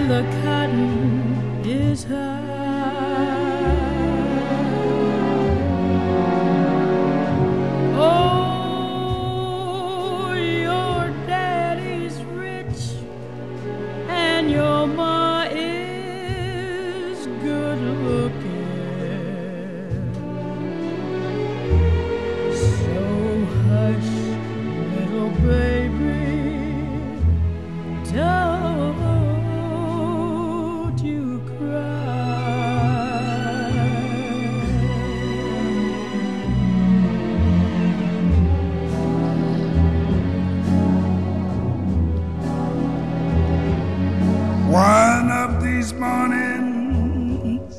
the cotton is high. Oh, your daddy's rich and your ma is good looking. So hush, little baby, don't you cry. One of these mornings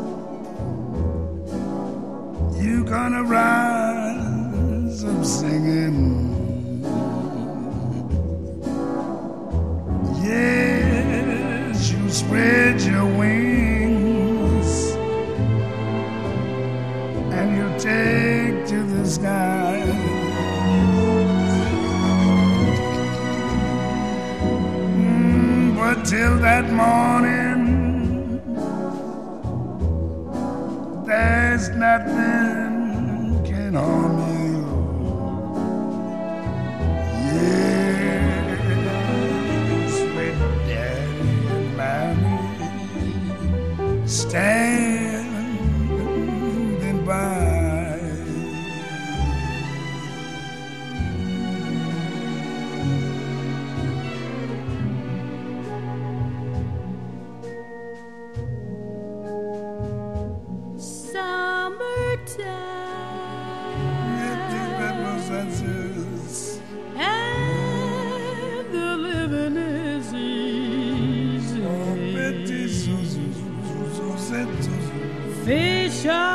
you gonna rise up singing. Yes, you spread your wings and you take to the sky. But till that morning, there's nothing can harm you. Yes, with Daddy and Mommy standing by. And the living is easy. Fish are